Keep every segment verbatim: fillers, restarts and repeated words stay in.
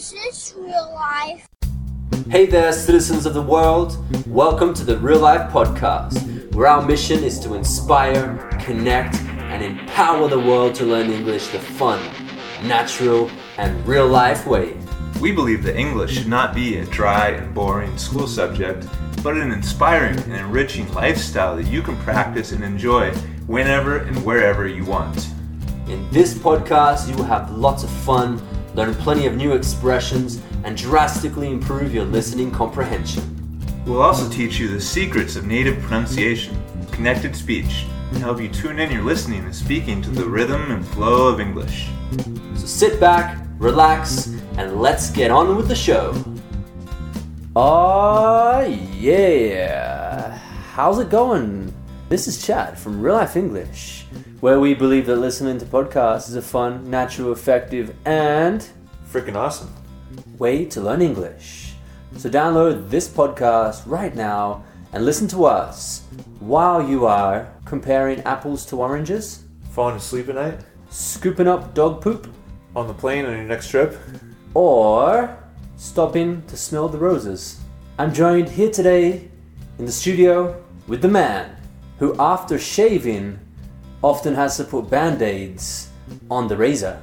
Is this real life? Hey there, citizens of the world. Welcome to the Real Life Podcast, where our mission is to inspire, connect, and empower the world to learn English the fun, natural, and real-life way. We believe that English should not be a dry and boring school subject, but an inspiring and enriching lifestyle that you can practice and enjoy whenever and wherever you want. In this podcast, you will have lots of fun, learn plenty of new expressions, and drastically improve your listening comprehension. We'll also teach you the secrets of native pronunciation, connected speech, and help you tune in your listening and speaking to the rhythm and flow of English. So sit back, relax, and let's get on with the show. Oh yeah! How's it going? This is Chad from Real Life English, where we believe that listening to podcasts is a fun, natural, effective, and Freaking awesome. way to learn English. So download this podcast right now and listen to us while you are comparing apples to oranges, Falling asleep at night? scooping up dog poop, On the plane on your next trip? or stopping to smell the roses. I'm joined here today in the studio with the man who, after shaving, often has to put band-aids on the razor.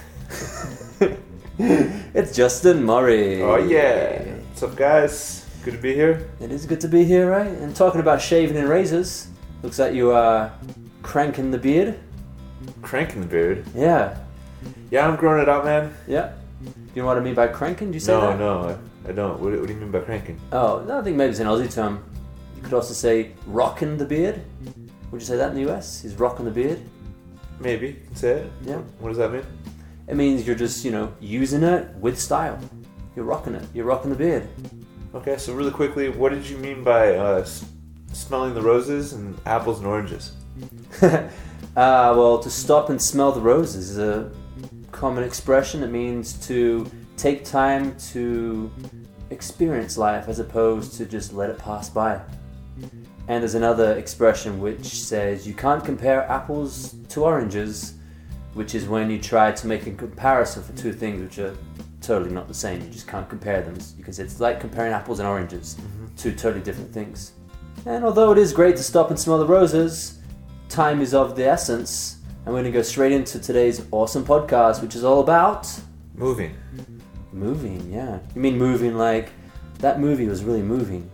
It's Justin Murray. Oh yeah! What's up, guys? Good to be here. It is good to be here, right? And talking about shaving and razors, looks like you are cranking the beard. Cranking the beard. Yeah, Yeah, I'm growing it out, man. yeah. You know what I mean by cranking? Do you say No, that? no, I, I don't. What, what do you mean by cranking? Oh, no, I think maybe it's an Aussie term. You could also say rocking the beard. Would you say that in the U S? He's rocking the beard? Maybe. You can say it. Yeah. What does that mean? It means you're just, you know, using it with style. You're rocking it. You're rocking the beard. Okay, so really quickly, what did you mean by uh, s- smelling the roses and apples and oranges? uh, well, to stop and smell the roses is a common expression. It means to take time to experience life as opposed to just let it pass by. And there's another expression which says you can't compare apples to oranges, which is when you try to make a comparison for two things which are totally not the same. You just can't compare them because it's like comparing apples and oranges, Mm-hmm. two totally different things. And although it is great to stop and smell the roses, time is of the essence, and we're going to go straight into today's awesome podcast, which is all about Moving. moving. Yeah, you mean moving like that movie was really moving.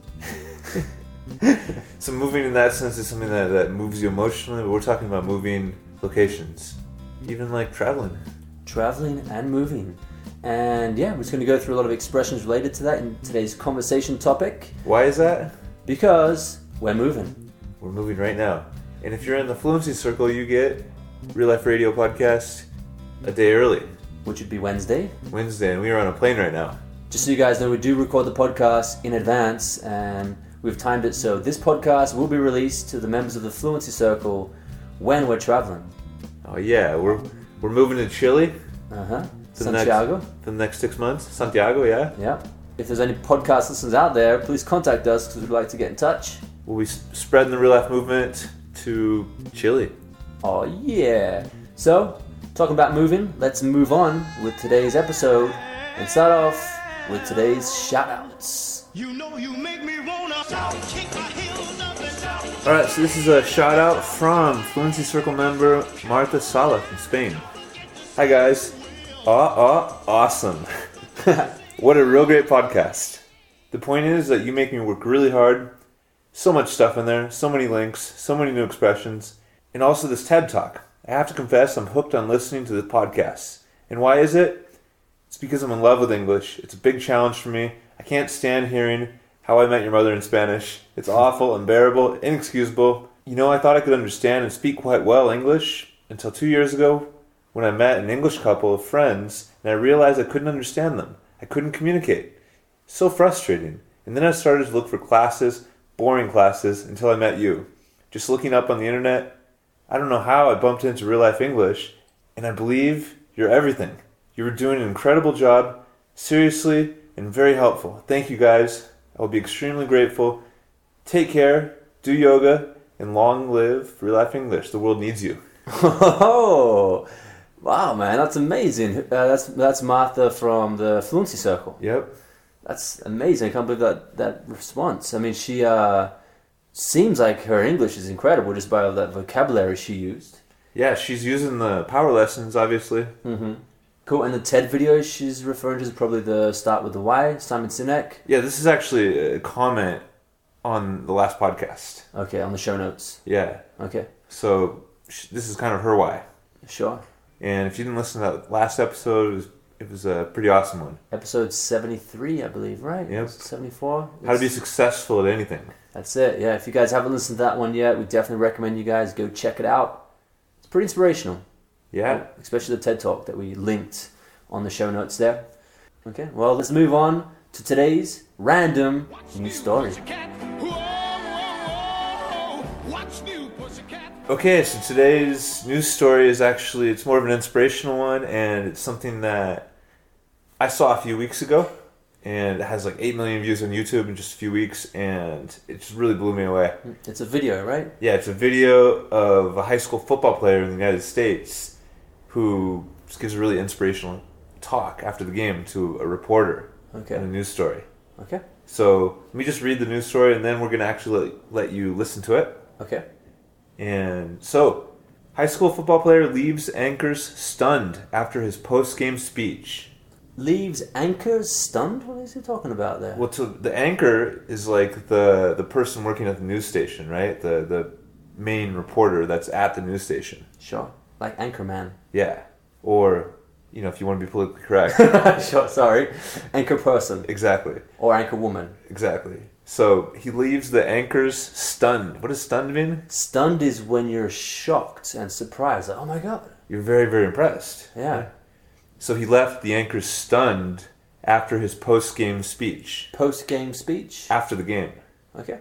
So moving in that sense is something that, that moves you emotionally, but we're talking about moving locations. Even like traveling. Traveling and moving. And yeah, we're just going to go through a lot of expressions related to that in today's conversation topic, Why is that? because we're moving. We're moving right now. And if you're in the Fluency Circle, you get Real Life Radio Podcast a day early, Which would be Wednesday. Wednesday, and we are on a plane right now. Just so you guys know, we do record the podcast in advance, and we've timed it so this podcast will be released to the members of the Fluency Circle when we're traveling. Oh yeah, we're we're moving to Chile Uh-huh. For the Santiago. for the next six months. Santiago, yeah. Yeah. If there's any podcast listeners out there, please contact us because we'd like to get in touch. We'll be s- spreading the Real Life movement to Chile. Oh yeah. So, talking about moving, let's move on with today's episode and start off with today's shout-outs. You know you make me wanna kick my heels up and down. Alright, so this is a shout out from Fluency Circle member Martha Sala from Spain. Hi guys. Aw, aw, awesome. What a real great podcast. The point is that you make me work really hard. So much stuff in there, so many links, so many new expressions, and also this TED Talk. I have to confess I'm hooked on listening to the podcasts. And why is it? It's because I'm in love with English. It's a big challenge for me. I can't stand hearing How I Met Your Mother in Spanish. It's awful, unbearable, inexcusable. You know, I thought I could understand and speak quite well English until two years ago when I met an English couple of friends and I realized I couldn't understand them. I couldn't communicate. So frustrating. And then I started to look for classes, boring classes, until I met you. Just looking up on the internet, I don't know how I bumped into Real Life English, and I believe you're everything. You were doing an incredible job, seriously, and very helpful. Thank you guys. I will be extremely grateful. Take care, do yoga, and long live Real Life English. The world needs you. Oh, Wow, man, that's amazing. Uh, that's that's Martha from the Fluency Circle. Yep. That's amazing. I can't believe that, that response. I mean, she uh, seems like her English is incredible just by all that vocabulary she used. Yeah, she's using the power lessons, obviously. Mm-hmm. Cool. And the TED video she's referring to is probably the Start with the Why, Simon Sinek. Yeah, this is actually a comment on the last podcast. Okay, on the show notes. Yeah. Okay, So sh- this is kind of her why. sure. And if you didn't listen to that last episode, it was, it was a pretty awesome one. Episode seventy-three, I believe, right? Yep. seventy-four? How to be successful at anything. That's it, yeah. If you guys haven't listened to that one yet, we definitely recommend you guys go check it out. It's pretty inspirational. Yeah. Especially the TED Talk that we linked on the show notes there. Okay, well, let's move on to today's random news story. Okay, so today's news story is actually, it's more of an inspirational one, and it's something that I saw a few weeks ago, and it has like eight million views on YouTube in just a few weeks, and it just really blew me away. It's a video, right? Yeah, it's a video of a high school football player in the United States who just gives a really inspirational talk after the game to a reporter Okay. in a news story. Okay. So let me just read the news story, and then we're going to actually let, let you listen to it. Okay. And so, high school football player leaves anchors stunned after his post-game speech. Leaves anchors stunned? What is he talking about there? Well, to, the anchor is like the the person working at the news station, right? The the main reporter that's at the news station. Sure. Like Anchorman. Yeah. Or, you know, if you want to be politically correct. Sure, sorry. Anchor person. Exactly. Or anchor woman. Exactly. So, he leaves the anchors stunned. What does stunned mean? Stunned is when you're shocked and surprised. Like, oh my god. You're very, very impressed. Yeah. So, he left the anchors stunned after his post-game speech. Post-game speech. After the game. Okay.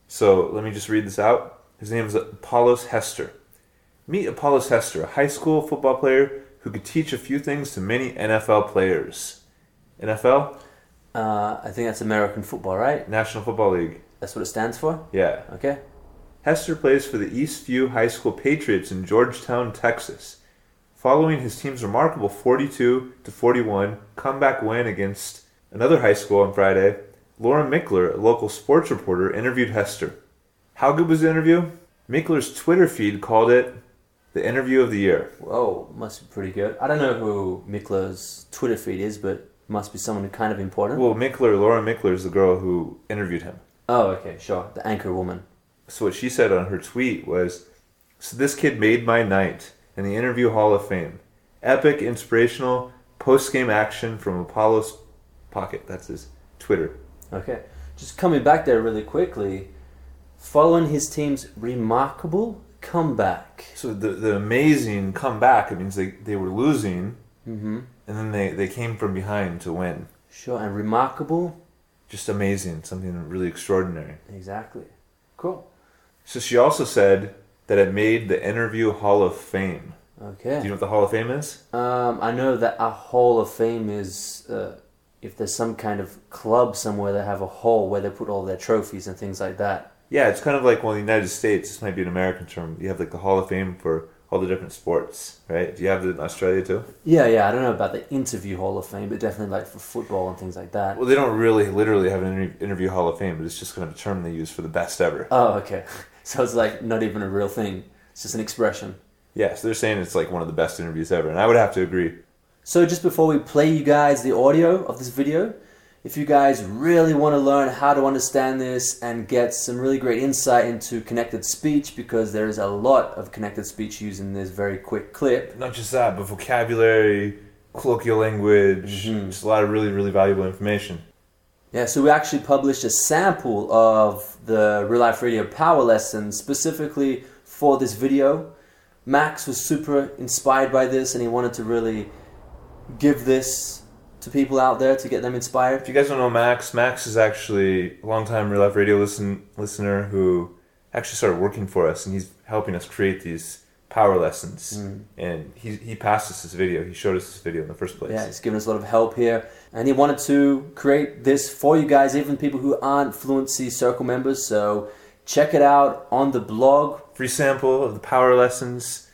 So let me just read this out. His name is Apollos Hester. Meet Apollos Hester, a high school football player who could teach a few things to many N F L players. N F L? Uh, I think that's American football, right? National Football League. That's what it stands for? Yeah. Okay. Hester plays for the Eastview High School Patriots in Georgetown, Texas. Following his team's remarkable forty-two to forty-one comeback win against another high school on Friday, Laura Mickler, a local sports reporter, interviewed Hester. How good was the interview? Mickler's Twitter feed called it the interview of the year. Whoa, must be pretty good. I don't know who Mikla's Twitter feed is, but must be someone kind of important. Well, Mickler, Laura Mickler is the girl who interviewed him. Oh, okay, sure. The anchor woman. So what she said on her tweet was, so this kid made my night in the Interview Hall of Fame. Epic, inspirational, post-game action from Apollo's pocket. That's his Twitter. Okay. Just coming back there really quickly, following his team's remarkable comeback. So the the amazing comeback, it means they, they were losing, Mm-hmm. and then they, they came from behind to win. Sure, and remarkable? Just amazing, something really extraordinary. Exactly. Cool. So she also said that it made the Interview Hall of Fame. Okay. Do you know what the Hall of Fame is? Um, I know that a Hall of Fame is uh, if there's some kind of club somewhere that have a hall where they put all their trophies and things like that. Yeah, it's kind of like, well, in the United States, this might be an American term, you have like the Hall of Fame for all the different sports, right? Do you have it in Australia too? Yeah, yeah. I don't know about the Interview Hall of Fame, but definitely like for football and things like that. Well, they don't really literally have an inter- Interview Hall of Fame, but it's just kind of a term they use for the best ever. Oh, okay. So it's like not even a real thing. It's just an expression. Yeah, so they're saying it's like one of the best interviews ever, and I would have to agree. So just before we play you guys the audio of this video, if you guys really want to learn how to understand this and get some really great insight into connected speech, because there is a lot of connected speech used in this very quick clip. Not just that, but vocabulary, colloquial language, Mhm. just a lot of really, really valuable information. Yeah, so we actually published a sample of the Real Life Radio Power Lesson specifically for this video. Max was super inspired by this, and he wanted to really give this to people out there to get them inspired. If you guys don't know Max, Max is actually a longtime Real Life Radio listen, listener who actually started working for us, and he's helping us create these power lessons. Mm. And he he passed us this video. He showed us this video in the first place. Yeah, he's given us a lot of help here, and he wanted to create this for you guys, even people who aren't Fluency Circle members. So check it out on the blog. Free sample of the power lessons,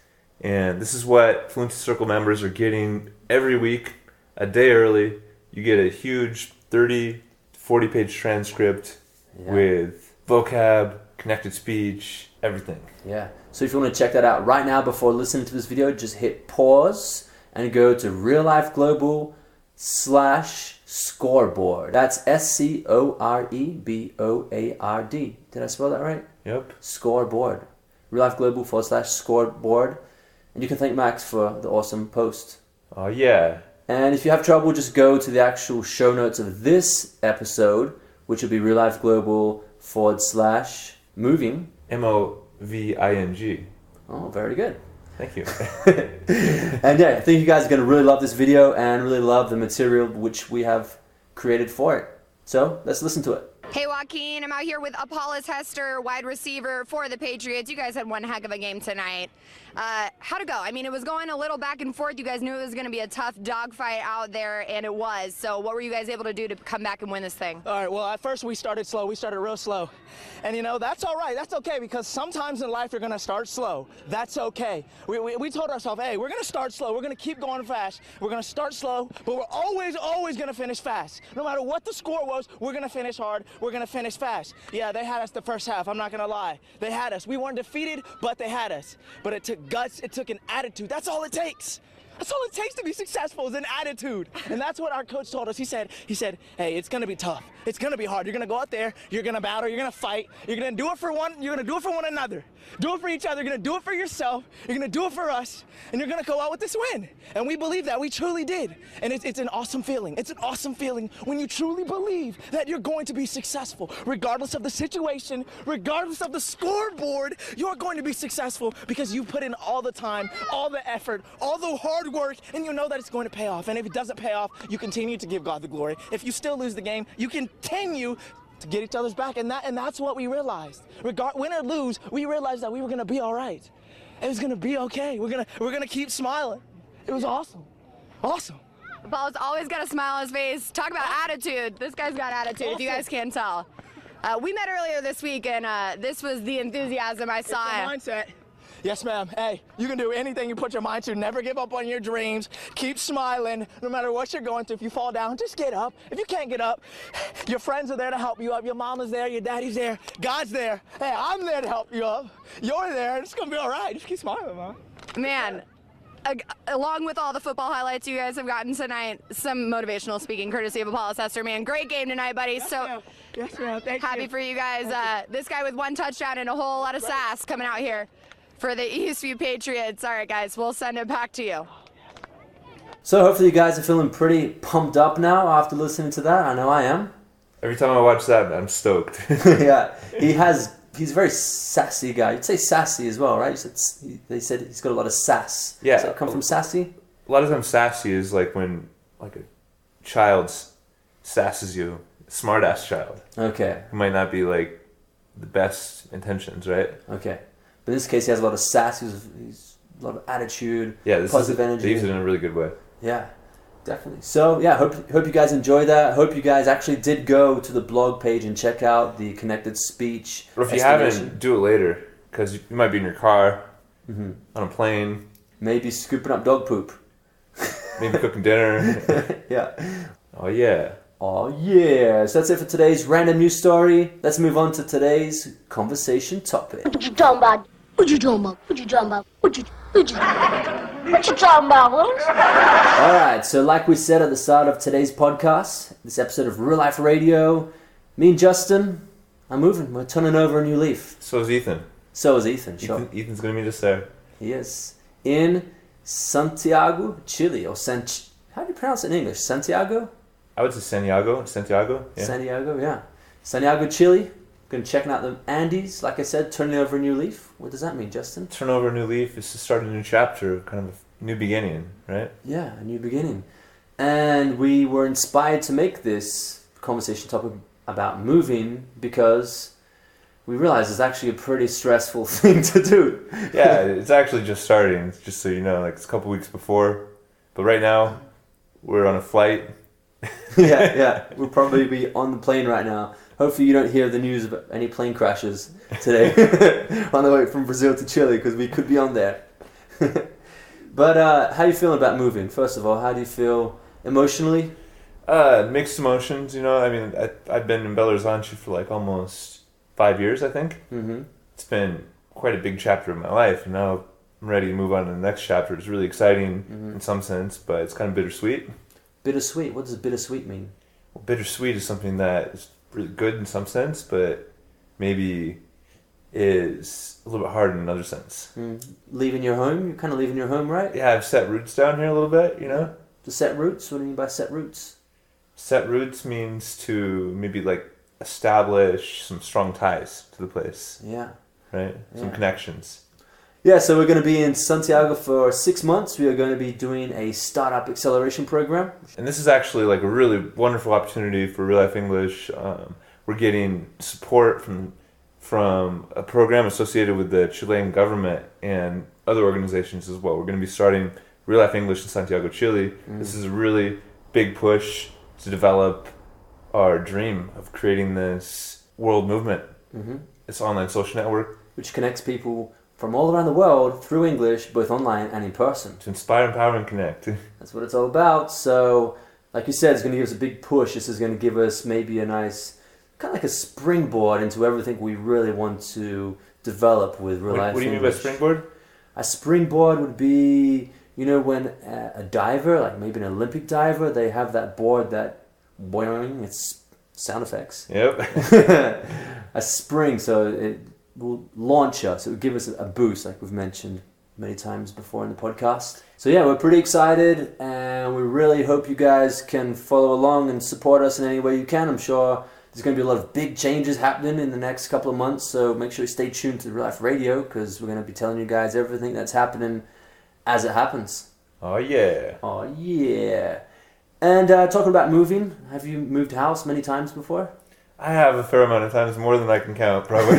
And this is what Fluency Circle members are getting every week, a day early. You get a huge thirty, forty page transcript Yeah. with vocab, connected speech, everything. Yeah. So if you want to check that out right now before listening to this video, just hit pause and go to Real Life Global slash scoreboard. That's S C O R E B O A R D. Did I spell that right? Yep. Scoreboard. Real Life Global forward slash scoreboard. And you can thank Max for the awesome post. Oh, yeah. And if you have trouble, just go to the actual show notes of this episode, which will be Real Life Global forward slash moving. M O V I N G. Oh, very good. Thank you. And yeah, I think you guys are going to really love this video and really love the material which we have created for it. So let's listen to it. Hey Joaquin, I'm out here with Apollos Hester, wide receiver for the Patriots. You guys had one heck of a game tonight. Uh, how'd it go? I mean, it was going a little back and forth. You guys knew it was going to be a tough dogfight out there, and it was. So what were you guys able to do to come back and win this thing? All right, well, at first we started slow. We started real slow. And, you know, that's all right. That's okay, because sometimes in life you're going to start slow. That's okay. We, we, we told ourselves, hey, we're going to start slow. We're going to keep going fast. We're going to start slow, but we're always, always going to finish fast. No matter what the score was, we're going to finish hard. We're going to finish fast. Yeah, they had us the first half. I'm not going to lie. They had us. We weren't defeated, but they had us. But it took guts. It took an attitude. That's all it takes. That's all it takes to be successful is an attitude. And that's what our coach told us. He said, he said, hey, it's going to be tough. It's going to be hard. You're going to go out there. You're going to battle. You're going to fight. You're going to do it for one. You're going to do it for one another. Do it for each other. You're going to do it for yourself. You're going to do it for us. And you're going to go out with this win. And we believe that. We truly did. And it's, it's an awesome feeling. It's an awesome feeling when you truly believe that you're going to be successful. Regardless of the situation, regardless of the scoreboard, you're going to be successful because you put in all the time, all the effort, all the hard work, and you know that it's going to pay off. And if it doesn't pay off, you continue to give God the glory. If you still lose the game, you continue to get each other's back. And that and that's what we realized. Regard win or lose, we realized that we were gonna be all right. It was gonna be okay. We're gonna we're gonna keep smiling. It was awesome. Awesome. Apollos always got a smile on his face. Talk about attitude. This guy's got attitude, if you guys can't tell. Uh, we met earlier this week, and uh, this was the enthusiasm I saw. It's the mindset. Yes, ma'am. Hey, you can do anything you put your mind to. Never give up on your dreams. Keep smiling no matter what you're going through. If you fall down, just get up. If you can't get up, your friends are there to help you up. Your mama's there. Your daddy's there. God's there. Hey, I'm there to help you up. You're there. It's going to be all right. Just keep smiling, man. Man, uh, along with all the football highlights you guys have gotten tonight, some motivational speaking courtesy of Apollos Hester. Man, great game tonight, buddy. Yes, So ma'am. Yes, ma'am. Thank happy you. for you guys. Uh, this guy with one touchdown and a whole lot of sass coming out here for the Eastview Patriots. All right, guys, we'll send it back to you. So hopefully you guys are feeling pretty pumped up now after listening to that. I know I am. Every time I watch that, I'm stoked. Yeah, he has. He's a very sassy guy. You'd say sassy as well, right? You said, he- they said he's got a lot of sass. Yeah. Does that come from sassy? A lot of times sassy is like when like a child s- sasses you, a smart ass child. Okay, Who might not be like the best intentions, right? okay. But in this case, he has a lot of sass. He's, he's a lot of attitude. Yeah, this positive is, energy. they use it in a really good way. Yeah, definitely. So yeah, hope hope you guys enjoyed that. Hope you guys actually did go to the blog page and check out the connected speech. Or if you explanation. haven't, do it later because you might be in your car, Mm-hmm. on a plane, Maybe scooping up dog poop. maybe cooking dinner. Yeah. Oh yeah. Oh yeah. So that's it for today's random news story. Let's move on to today's conversation topic. What you talking about? What you talking about? What you talking about? What you what you what you talking about, Willis? Alright, so like we said at the start of today's podcast, this episode of Real Life Radio, me and Justin are moving. We're turning over a new leaf. So is Ethan. So is Ethan, sure. Ethan Ethan's gonna meet us there. He is. In Santiago, Chile, or San... How do you pronounce it in English? Santiago? I would say Santiago. Santiago. Yeah. Santiago, yeah. Santiago, Chile. Going to checking out the Andes, like I said, turning over a new leaf. What does that mean, Justin? Turn over a new leaf is to start a new chapter, kind of a new beginning, right? Yeah, a new beginning. And we were inspired to make this conversation topic about moving because we realized it's actually a pretty stressful thing to do. Yeah, it's actually just starting, just so you know, like it's a couple weeks before. But right now, we're on a flight. yeah, yeah. We'll probably be on the plane right now. Hopefully you don't hear the news of any plane crashes today on the way from Brazil to Chile because we could be on there. But uh, how are you feeling about moving? First of all, how do you feel emotionally? Uh, mixed emotions, you know. I mean, I, I've been in Belo Horizonte for like almost five years, I think. Mm-hmm. It's been quite a big chapter of my life, and now I'm ready to move on to the next chapter. It's really exciting Mm-hmm. in some sense, but it's kind of bittersweet. Bittersweet. What does bittersweet mean? Well, bittersweet is something that is really good in some sense, but maybe is a little bit hard in another sense. Mm. Leaving your home? You're kind of leaving your home, right? Yeah, I've set roots down here a little bit, you know? To set roots? What do you mean by set roots? Set roots means to maybe like establish some strong ties to the place, Yeah. right? Some Yeah. connections. Yeah, so we're going to be in Santiago for six months. We are going to be doing a startup acceleration program. And this is actually like a really wonderful opportunity for Real Life English. Um, we're getting support from from a program associated with the Chilean government and other organizations as well. We're going to be starting Real Life English in Santiago, Chile. Mm. This is a really big push to develop our dream of creating this world movement. Mm-hmm. This online social network Which connects people from all around the world through English, both online and in person. to inspire, empower, and connect. That's what it's all about. So, like you said, it's going to give us a big push. This is going to give us maybe a nice, kind of like a springboard into everything we really want to develop with real What, life what do you mean by English. springboard? A springboard would be, you know, when a, a diver, like maybe an Olympic diver, they have that board that boing, it's sound effects. Yep. A spring, so it will launch us. It will give us a boost, like we've mentioned many times before in the podcast. So yeah, we're pretty excited, and we really hope you guys can follow along and support us in any way you can. I'm sure there's going to be a lot of big changes happening in the next couple of months, so make sure you stay tuned to Real Life Radio, because we're going to be telling you guys everything that's happening as it happens. Oh yeah. Oh yeah. And uh, talking about moving, have you moved house many times before? I have a fair amount of times, more than I can count, probably.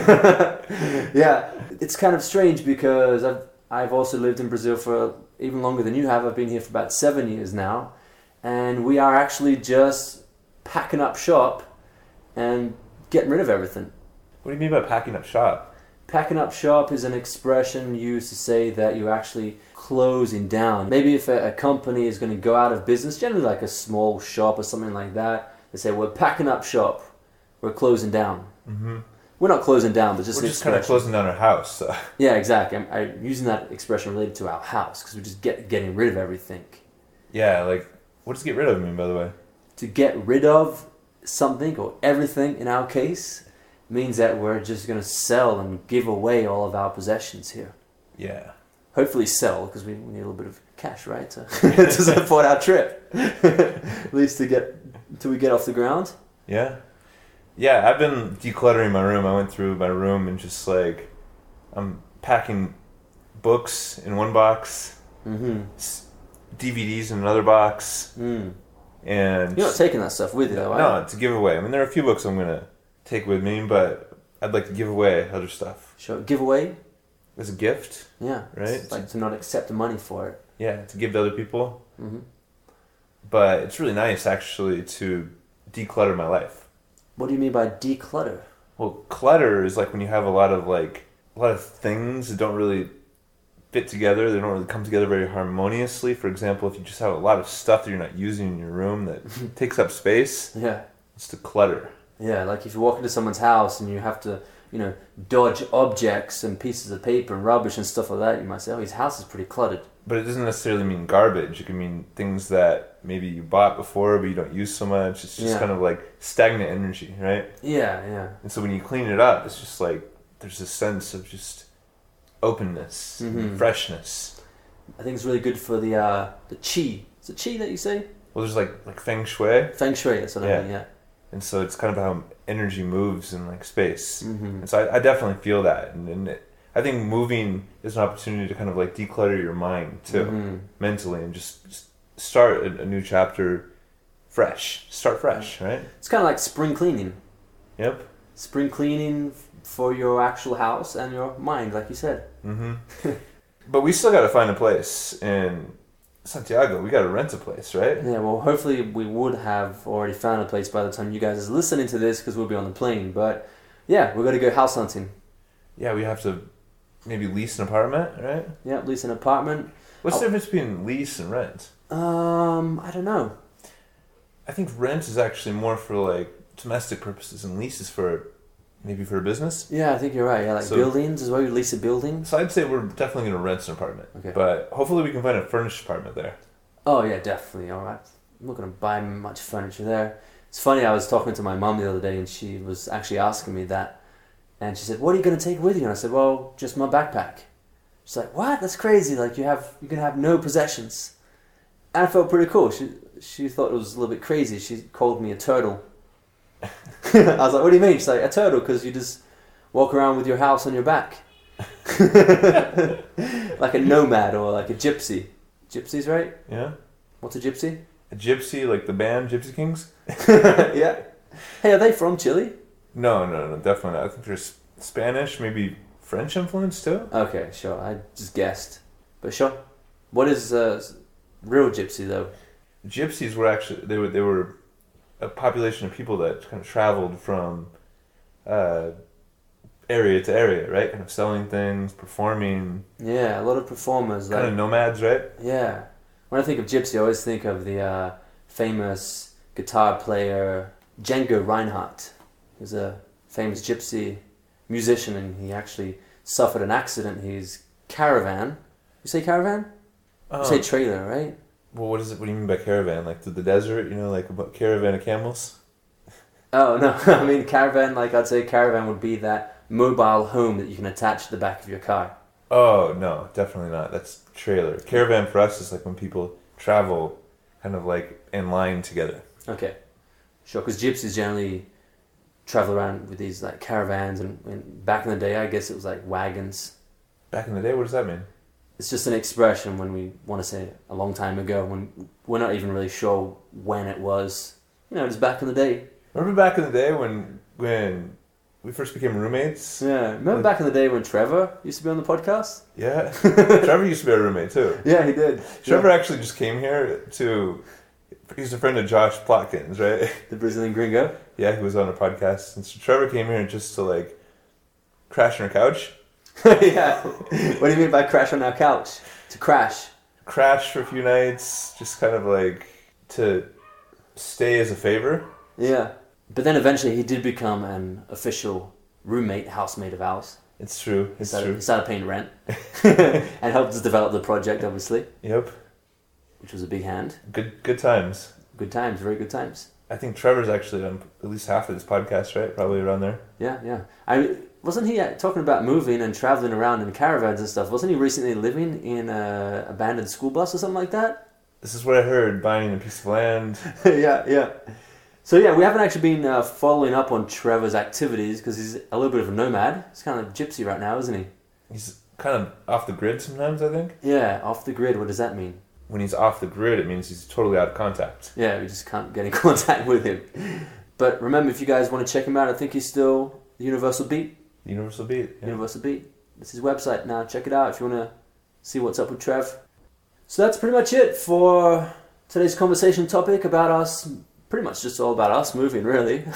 Yeah, it's kind of strange because I've I've also lived in Brazil for even longer than you have. I've been here for about seven years now, and we are actually just packing up shop and getting rid of everything. What do you mean by packing up shop? Packing up shop is an expression used to say that you're actually closing down. Maybe if a, a company is going to go out of business, generally like a small shop or something like that, they say, we're packing up shop, we're closing down. Mm-hmm. We're not closing down, but just We're an just kind of expression. closing down our house. So. Yeah, exactly. I'm, I'm using that expression related to our house because we're just get, getting rid of everything. Yeah, like, what does get rid of mean, by the way? To get rid of something or everything in our case means that we're just going to sell and give away all of our possessions here. Yeah. Hopefully sell, because we, we need a little bit of cash, right, to, to support our trip. At least to get until we get off the ground. Yeah. Yeah, I've been decluttering my room. I went through my room and just like, I'm packing books in one box, Mm-hmm. D V Ds in another box, Mm. and You're not taking that stuff with you, though, are no, to give away. I mean, there are a few books I'm gonna take with me, but I'd like to give away other stuff you? Sure. Giveaway? as a gift. Yeah. Right. It's like to not accept the money for it. Yeah, to give to other people. Mm-hmm. But it's really nice actually to declutter my life. What do you mean by declutter? Well, clutter is like when you have a lot of like a lot of things that don't really fit together. They don't really come together very harmoniously. For example, if you just have a lot of stuff that you're not using in your room that takes up space, Yeah. it's the clutter. Yeah, like if you walk into someone's house and you have to, you know, dodge objects and pieces of paper and rubbish and stuff like that, you might say, oh, his house is pretty cluttered. But it doesn't necessarily mean garbage. It can mean things that maybe you bought before but you don't use so much. It's just Yeah. kind of like stagnant energy, right? Yeah, yeah. And so when you clean it up, it's just like there's a sense of just openness, Mhm. and freshness. I think it's really good for the uh, the chi. Is it chi that you say? Well, there's like like feng shui, Feng shui, that's what I Yeah. mean, yeah. and so it's kind of how energy moves in like space. Mm-hmm. And so I, I definitely feel that, and, and it, I think moving is an opportunity to kind of like declutter your mind too, Mhm. mentally, and just, just start a, a new chapter fresh. Start fresh, right? It's kind of like spring cleaning. Yep. Spring cleaning f- for your actual house and your mind, like you said. hmm But we still got to find a place in Santiago. We got to rent a place, right? Yeah, well, hopefully we would have already found a place by the time you guys are listening to this, because we'll be on the plane. But yeah, we're going to go house hunting. Yeah, we have to maybe lease an apartment, right? Yeah, lease an apartment. What's the Oh. difference between lease and rent? Um, I don't know. I think rent is actually more for like domestic purposes, and lease is for maybe for a business. Yeah, I think you're right. Yeah, like So- buildings as well. You lease a building. So I'd say we're definitely going to rent an apartment. Okay. But hopefully we can find a furnished apartment there. Oh yeah, definitely. All right. I'm not gonna buy much furniture there. It's funny. I was talking to my mum the other day, and she was actually asking me that, and she said, "What are you gonna take with you?" And I said, "Well, just my backpack." She's like, "What? That's crazy! Like you have you can have no possessions." And I felt pretty cool. She she thought it was a little bit crazy. She called me a turtle. I was like, "What do you mean?" She's like, "A turtle, because you just walk around with your house on your back, like a nomad or like a gypsy." Gypsies, right? Yeah? What's a gypsy? A gypsy, like the band Gypsy Kings? Yeah. Hey, are they from Chile? No, no, no, definitely not. I think there's Spanish, maybe French influence too. Okay, sure. I just guessed. But sure. What is uh, real gypsy, though? Gypsies were actually, they were, they were a population of people that kind of traveled from uh, area to area, right? Kind of selling things, performing, Yeah, a lot of performers. kind Like, of nomads, right? yeah. When I think of gypsy, I always think of the uh, famous guitar player Django Reinhardt. He was a famous gypsy musician, and he actually suffered an accident. His caravan. You say caravan? Oh. You say trailer, right? Well, what is it? What do you mean by caravan? Like through the desert, you know, like a caravan of camels? Oh, no. I mean, caravan, like I'd say caravan would be that mobile home that you can attach to the back of your car. Oh, no, definitely not. That's trailer. Caravan for us is like when people travel kind of like in line together. Okay. Sure, because gypsies generally travel around with these like caravans, and, and back in the day, I guess it was like wagons. Back in the day, what does that mean? It's just an expression when we want to say a long time ago, when we're not even really sure when it was. You know, just back in the day. Remember back in the day when when we first became roommates? Yeah. Remember back in the day when Trevor used to be on the podcast? Yeah. Trevor used to be our roommate too. Yeah, he did. Trevor actually just came here to. He's a friend of Josh Plotkins, right? The Brazilian gringo. Yeah, he was on a podcast, and so Trevor came here just to like crash on our couch, Yeah. What do you mean by crash on our couch? To crash. crash for a few nights, just kind of like to stay as a favor. Yeah. But then eventually he did become an official roommate, housemate of ours. It's true. He It's started, true. he started paying rent. And helped us develop the project, obviously, Yep. which was a big hand. Good good times. Good times, very good times. I think Trevor's actually on at least half of this podcast, right? Probably around there. Yeah, yeah. I wasn't he uh, talking about moving and traveling around in caravans and stuff? Wasn't he recently living in a abandoned school bus or something like that? This is what I heard, buying a piece of land. Yeah, yeah. So yeah, we haven't actually been uh, following up on Trevor's activities because he's a little bit of a nomad. He's kind of gypsy right now, isn't he? He's kind of off the grid sometimes, I think. Yeah, off the grid. What does that mean? When he's off the grid, it means he's totally out of contact. Yeah, we just can't get in contact with him. But remember, if you guys want to check him out, I think he's still the Universal Beat. Universal Beat. Yeah. Universal Beat. That's his website now. Check it out if you want to see what's up with Trev. So that's pretty much it for today's conversation topic about us. Pretty much just all about us moving, really.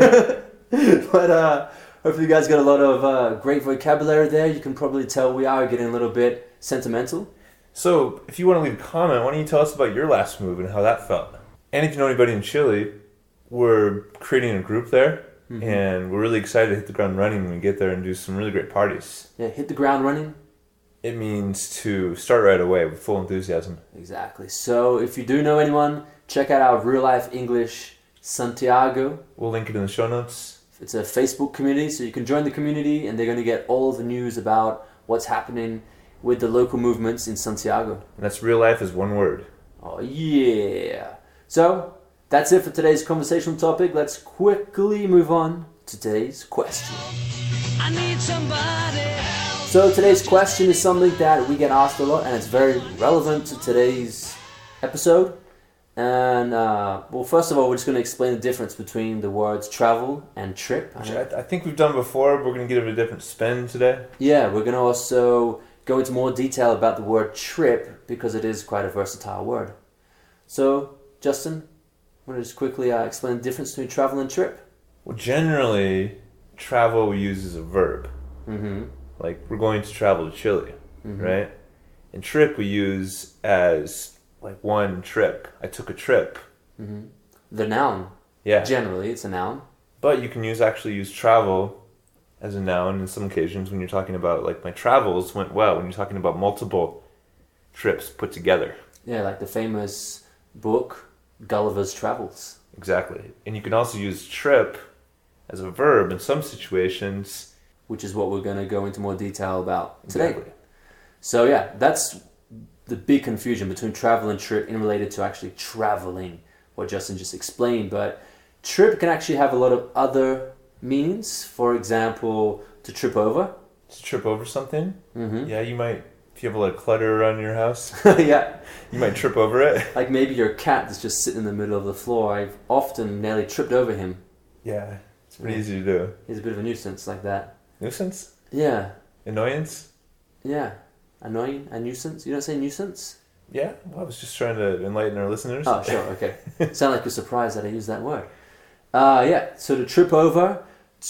But uh, hopefully you guys got a lot of uh, great vocabulary there. You can probably tell we are getting a little bit sentimental. So, if you want to leave a comment, why don't you tell us about your last move and how that felt? And if you know anybody in Chile, we're creating a group there, mm-hmm. and we're really excited to hit the ground running when we get there and do some really great parties. Yeah, hit the ground running. It means to start right away with full enthusiasm. Exactly. So, if you do know anyone, check out our Real Life English Santiago. We'll link it in the show notes. It's a Facebook community, so you can join the community, and they're going to get all the news about what's happening with the local movements in Santiago. And that's real life is one word. Oh, yeah. So, that's it for today's conversational topic. Let's quickly move on to today's question. I need somebody. So, today's question is something that we get asked a lot, and it's very relevant to today's episode. And, uh, well, first of all, we're just going to explain the difference between the words travel and trip. Which I, I think we've done before, but we're going to give it a different spin today. Yeah, we're going to also go into more detail about the word trip because it is quite a versatile word. So, Justin, want to just quickly uh, explain the difference between travel and trip? Well, generally, travel we use as a verb. Mm-hmm. Like, we're going to travel to Chile, Mm-hmm. right? And trip we use as like one trip. I took a trip. Mm-hmm. The noun. Yeah. Generally, it's a noun. But you can use actually use travel as a noun in some occasions when you're talking about like my travels went well, when you're talking about multiple trips put together. Yeah, like the famous book Gulliver's Travels. Exactly. And you can also use trip as a verb in some situations. Which is what we're going to go into more detail about today. Exactly. So yeah, that's the big confusion between travel and trip in related to actually traveling, what Justin just explained. But trip can actually have a lot of other meanings. For example, to trip over. To trip over something. Mm-hmm. Yeah, you might, if you have a lot of clutter around your house, Yeah. you might trip over it. Like maybe your cat is just sitting in the middle of the floor. I've often nearly tripped over him. Yeah, it's pretty Yeah. easy to do. He's a bit of a nuisance like that. Nuisance? Yeah. Annoyance? Yeah. Annoying? A nuisance? You don't say nuisance? Yeah, well, I was just trying to enlighten our listeners. Oh, sure, okay. Sound like you're surprised that I used that word. Uh, yeah, so to trip over,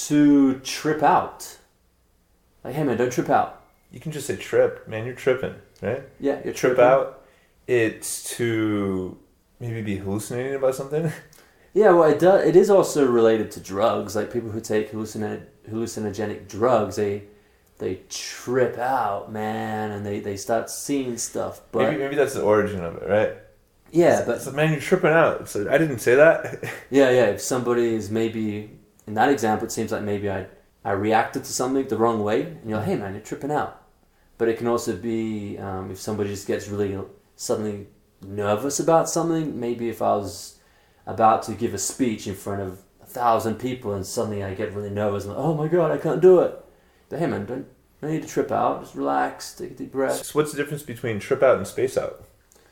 to trip out. Like, hey man, don't trip out. You can just say trip. Man, you're tripping, right? Yeah, you're Trip tripping. out, it's to maybe be hallucinating about something. Yeah, well, it does. It is also related to drugs. Like people who take hallucin- hallucinogenic drugs, they they trip out, man, and they, they start seeing stuff. But maybe maybe that's the origin of it, right? yeah, but It's like, man, you're tripping out. So I didn't say that. yeah, yeah. If somebody is maybe in that example, it seems like maybe I I reacted to something the wrong way, and you're like, hey man, you're tripping out. But it can also be um, if somebody just gets really suddenly nervous about something. Maybe if I was about to give a speech in front of a thousand people and suddenly I get really nervous and like, oh my god, I can't do it. But hey man, don't, don't need to trip out. Just relax, take a deep breath. So what's the difference between trip out and space out?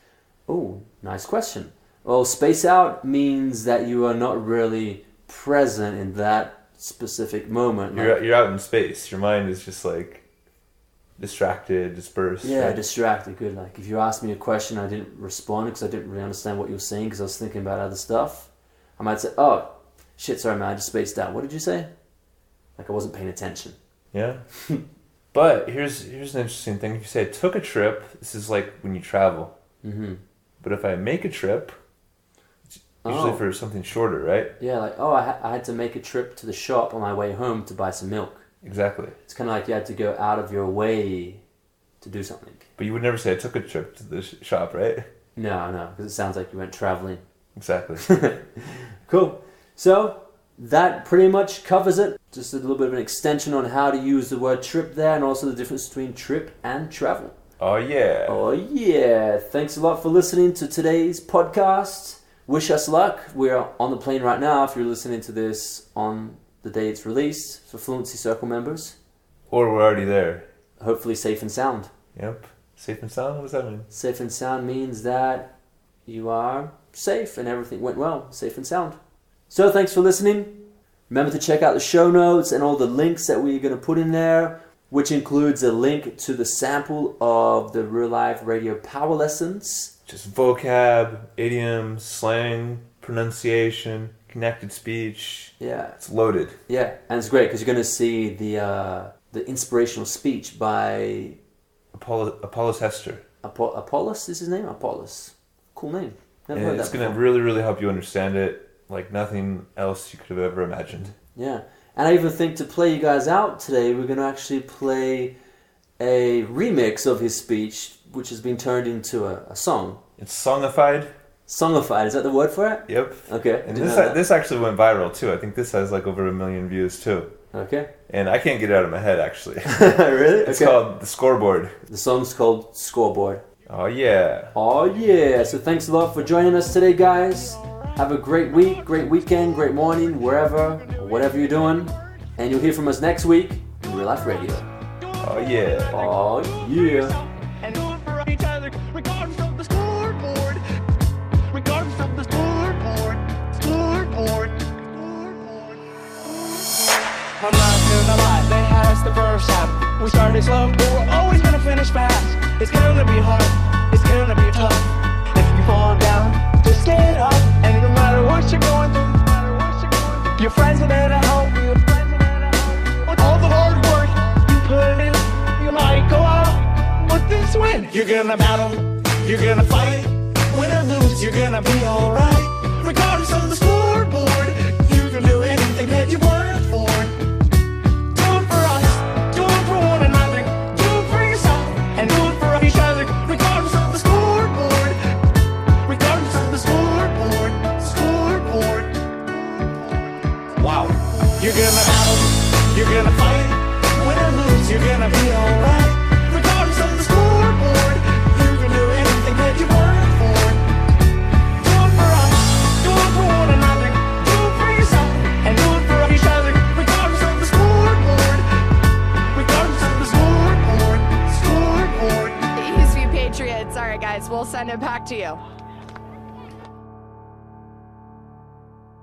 Oh, nice question. Well, space out means that you are not really present in that specific moment. You're Like, you're out in space. Your mind is just like distracted, dispersed. yeah, right? distracted. Good. Like if you asked me a question, I didn't respond because I didn't really understand what you were saying because I was thinking about other stuff. I might say, "Oh, shit, sorry, man, I just spaced out. What did you say?" Like I wasn't paying attention. Yeah. But here's here's an interesting thing. If you say I took a trip, this is like when you travel. Mm-hmm. But if I make a trip, it's usually Oh. for something shorter, right? Yeah, like oh, I, ha- I had to make a trip to the shop on my way home to buy some milk. Exactly. It's kind of like you had to go out of your way to do something. But you would never say I took a trip to the sh- shop, right? No, no, because it sounds like you went traveling. Exactly. Cool. So that pretty much covers it. Just a little bit of an extension on how to use the word trip there and also the difference between trip and travel. Oh yeah. Oh yeah. Thanks a lot for listening to today's podcast. Wish us luck. We're on the plane right now if you're listening to this on the day it's released for Fluency Circle members. Or we're already there. Hopefully safe and sound. Yep. Safe and sound? What does that mean? Safe and sound means that you are safe and everything went well. Safe and sound. So thanks for listening. Remember to check out the show notes and all the links that we're going to put in there, which includes a link to the sample of the Real Life Radio Power Lessons. Just vocab, idioms, slang, pronunciation, connected speech. Yeah, It's loaded. yeah, and it's great because you're going to see the uh, the inspirational speech by Apollo, Apollos Hester. Apo- Apollos. Is his name? Apollos. Cool name. Never And heard it's that going to before. really, really help you understand it like nothing else you could have ever imagined. Yeah, and I even think to play you guys out today, we're going to actually play a remix of his speech, which has been turned into a, a song. It's songified. Songified, is that the word for it? Yep. Okay. And didn't this know that. this actually went viral too. I think this has like over a million views too. Okay. And I can't get it out of my head actually. Really? It's Okay. called The Scoreboard. The song's called Scoreboard. Oh yeah. Oh yeah, so thanks a lot for joining us today, guys. Have a great week, great weekend, great morning, wherever, or whatever you're doing. And you'll hear from us next week in Real Life Radio. Oh yeah. Oh yeah. And do it for each other, regardless of the scoreboard. Regardless of the scoreboard. Scoreboard. Scoreboard. I'm not gonna lie, they had us the first half. We started slow, but we're always gonna finish fast. It's gonna be hard, it's gonna be tough. If you fall down, just get up. And no matter what you're going through, no matter what you're going through, your friends are there to help you. All the hard work you put in, you might go out with this win. You're gonna battle, you're gonna fight. Win or lose, you're gonna be alright. Regardless of the scoreboard, you can do anything that you work for. Do it for us, do it for one another, do it for yourself, and do it for each other. Regardless of the scoreboard, regardless of the scoreboard, scoreboard. Wow. You're gonna battle, you're gonna fight. Win or lose, you're gonna be alright. Regardless of the scoreboard, you can do anything that you work for. Do it for us, do it for one another, do it for yourself, and do it for each other. Regardless of the scoreboard, regardless of the scoreboard, scoreboard. The Eastview Patriots. All right, guys, we'll send it back to you.